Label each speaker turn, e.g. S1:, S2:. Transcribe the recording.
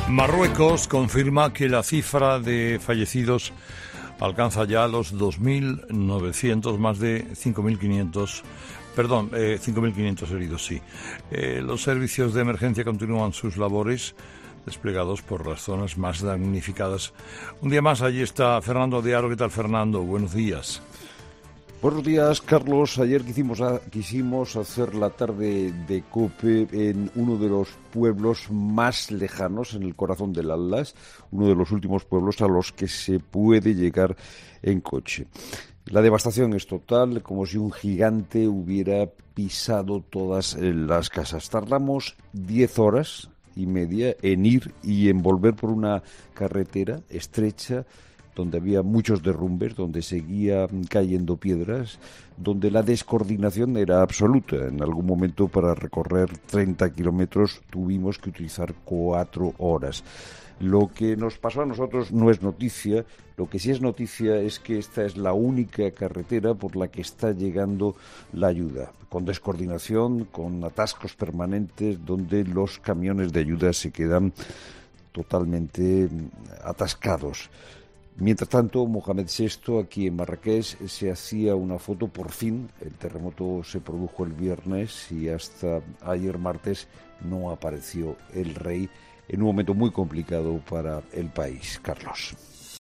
S1: Marruecos confirma que la cifra de fallecidos alcanza ya los 2.900, más de 5.500, 5.500 heridos, sí. Los servicios de emergencia continúan sus labores desplegados por las zonas más damnificadas. Un día más, allí está Fernando de Aro. ¿Qué tal, Fernando? Buenos días.
S2: Buenos días, Carlos. Ayer quisimos hacer la tarde de COPE en uno de los pueblos más lejanos, en el corazón del Atlas, uno de los últimos pueblos a los que se puede llegar en coche. La devastación es total, como si un gigante hubiera pisado todas las casas. Tardamos 10 horas y media en ir y en volver por una carretera estrecha, donde había muchos derrumbes, donde seguían cayendo piedras, donde la descoordinación era absoluta. En algún momento, para recorrer 30 kilómetros, tuvimos que utilizar 4 horas. Lo que nos pasó a nosotros no es noticia. Lo que sí es noticia es que esta es la única carretera por la que está llegando la ayuda, con descoordinación, con atascos permanentes, donde los camiones de ayuda se quedan totalmente atascados. Mientras tanto, Mohamed VI, aquí en Marrakech, se hacía una foto. Por fin, el terremoto se produjo el viernes y hasta ayer martes no apareció el rey, en un momento muy complicado para el país. Carlos.